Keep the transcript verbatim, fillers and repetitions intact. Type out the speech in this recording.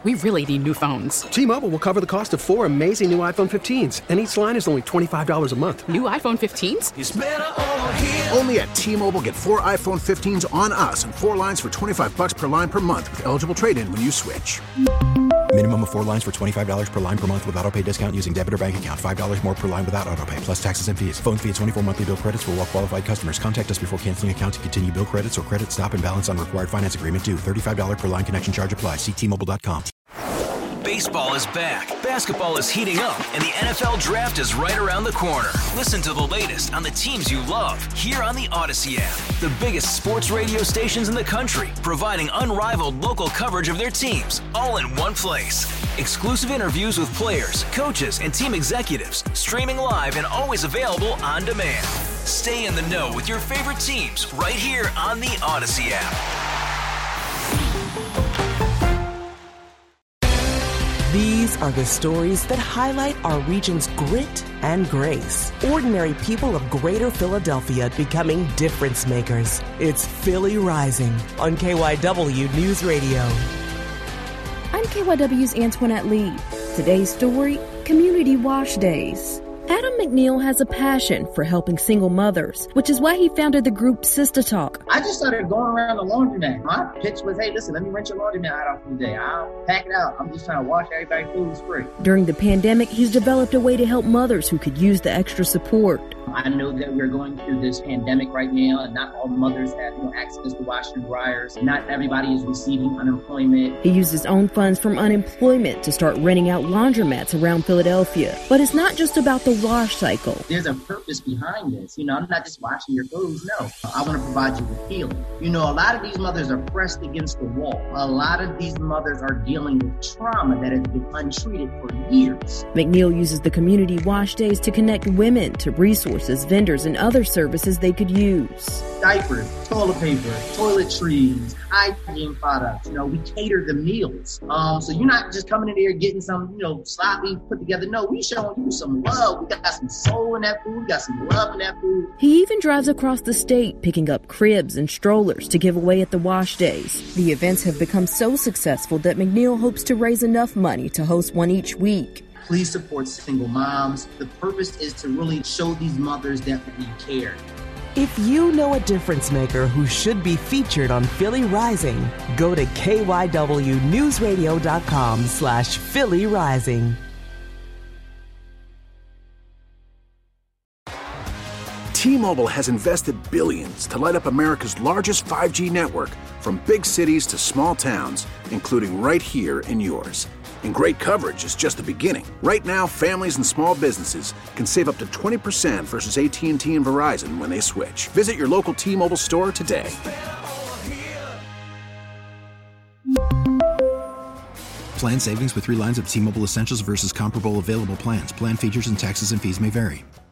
We really need new phones. T-Mobile will cover the cost of four amazing new iPhone fifteens, and each line is only twenty-five dollars a month. New iPhone fifteens? It's better over here. Only at T-Mobile, get four iPhone fifteens on us and four lines for twenty-five dollars per line per month with eligible trade-in when you switch. Minimum of four lines for twenty-five dollars per line per month with autopay discount using debit or bank account. five dollars more per line without autopay, plus taxes and fees. Phone fee at twenty-four monthly bill credits for well-qualified customers. Contact us before canceling account to continue bill credits or credit stop and balance on required finance agreement due. thirty-five dollars per line connection charge applies. See T Mobile dot com. Baseball is back, basketball is heating up, and the N F L Draft is right around the corner. Listen to the latest on the teams you love here on the Odyssey app. The biggest sports radio stations in the country, providing unrivaled local coverage of their teams, all in one place. Exclusive interviews with players, coaches, and team executives, streaming live and always available on demand. Stay in the know with your favorite teams right here on the Odyssey app. These are the stories that highlight our region's grit and grace. Ordinary people of Greater Philadelphia becoming difference makers. It's Philly Rising on K Y W News Radio. I'm K Y W's Antoinette Lee. Today's story, Community Wash Days. Adam McNeil has a passion for helping single mothers, which is why he founded the group Sister Talk. I just started going around the laundromat. My pitch was, hey, listen, let me rent your laundromat out for the day. I'll pack it out. I'm just trying to wash everybody's food free. During the pandemic, he's developed a way to help mothers who could use the extra support. I know that we're going through this pandemic right now, and not all mothers have you know, access to washer and dryers. Not everybody is receiving unemployment. He used his own funds from unemployment to start renting out laundromats around Philadelphia. But it's not just about the wash cycle. There's a purpose behind this. You know, I'm not just washing your clothes. No, I want to provide you with healing. You know, a lot of these mothers are pressed against the wall. A lot of these mothers are dealing with trauma that has been untreated for years. McNeil uses the community wash days to connect women to resources, vendors, and other services they could use. Diapers, toilet paper, toiletries, hygiene products. You know, we cater the meals. Um, so you're not just coming in here getting some, you know, sloppy put together. No, we showing you some love. We got some soul in that food. We got some love in that food. He even drives across the state picking up cribs and strollers to give away at the wash days. The events have become so successful that McNeil hopes to raise enough money to host one each week. Please support single moms. The purpose is to really show these mothers that we care. If you know a difference maker who should be featured on Philly Rising, go to K Y W news radio dot com slash Philly Rising. T-Mobile has invested billions to light up America's largest five G network, from big cities to small towns, including right here in yours. And great coverage is just the beginning. Right now, families and small businesses can save up to twenty percent versus A T and T and Verizon when they switch. Visit your local T-Mobile store today. Plan savings with three lines of T-Mobile Essentials versus comparable available plans. Plan features and taxes and fees may vary.